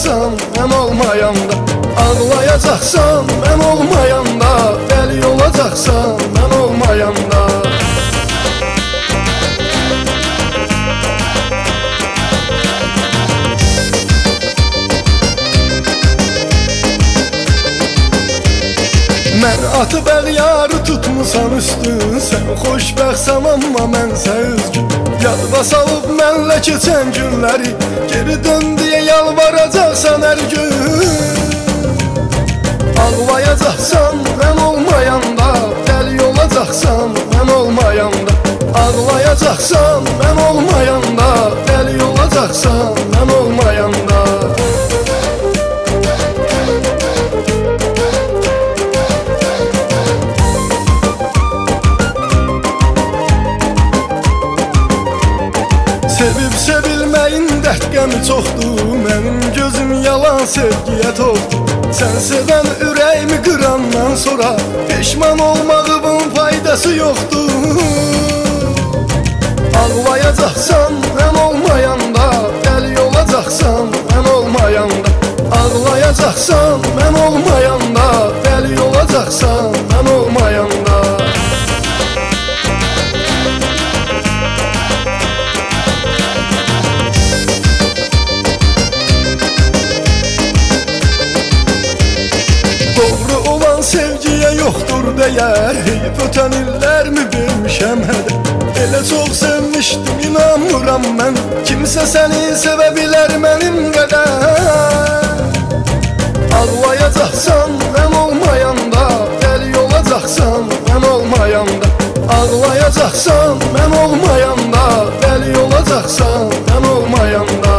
olacaqsan mən olmayanda, ağlayacaqsan mən olmayanda, dəli olacaqsan mən olmayanda. Mən atıb əğyarı tutmusan üstün, sən xoşbəxtsəm amma mənsə üzgün. Yadva salıb mənlə keçən günləri, geri dön deyə yalvaracaqsan hər gün. Ağlayacaqsan mən olmayanda, dəli olacaqsan mən olmayanda, ağlayacaqsan mən olmayanda, dəli olacaqsan mən olmayanda. Sevib sevilməyin dərd qəmi çoxdur, mənim gözüm yalan sevgiyə toxdur. Sən sevən ürəyimi qırandan sonra peşman olmağımın faydası yoxdur. Ağlayacaqsan mən olmayanda, dəli olacaqsan mən olmayanda, ağlayacaqsan mən olmayanda, dəli olacaqsan mən olmayanda. Doğru olan sevgiyə yoxdur dəyər, heyf ötən illərmi vermişəm hədə. Elə çox sevmişdim, inanmıram mən, kimsə səni sevə bilər mənim qədər. Ağlayacaqsan mən olmayanda, dəli olacaqsan mən olmayanda, ağlayacaqsan mən olmayanda, dəli olacaqsan mən olmayanda.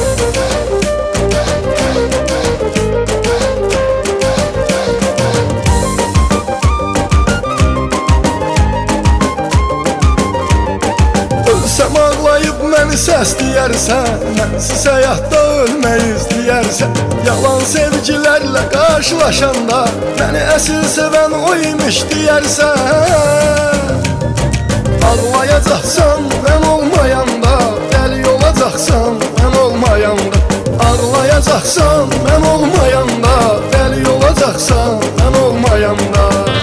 Ölsəm ağlayıb məni səsləyərsən, mənsiz həyatda ölmək istəyərsən. Yalan sevgilərlə qarşılaşanda, məni əsil sevən o imiş deyərsən. Ağlayacaqsan mən olmayanda, dəli olacaqsan mən olmayanda, ağlayacaqsan mən olmayanda, dəli olacaqsan mən olmayanda.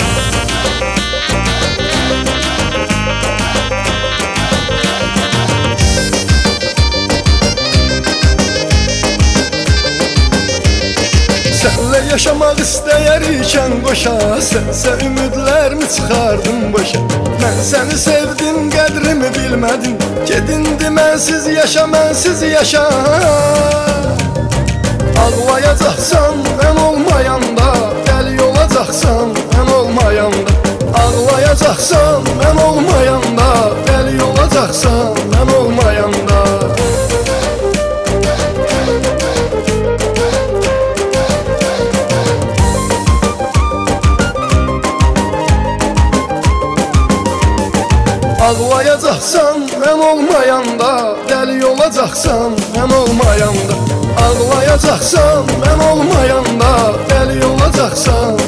Sənlə yaşamaq istəyər ikən qoşa, sənsə ümidlərimi çıxardım boşa. Mən səni sevdim, qədrimi bilmədin, gedindi mənsiz yaşa, mənsiz yaşa. Ağlayacaqsan mən olmayanda, dəli olacaqsan mən olmayanda, ağlayacaqsan mən olmayanda, dəli olacaqsan mən olmayanda. Ağlayacaqsan mən olmayanda, dəli olacaqsan mən olmayanda, ağlayacaqsan mən olmayanda, dəli olacaqsan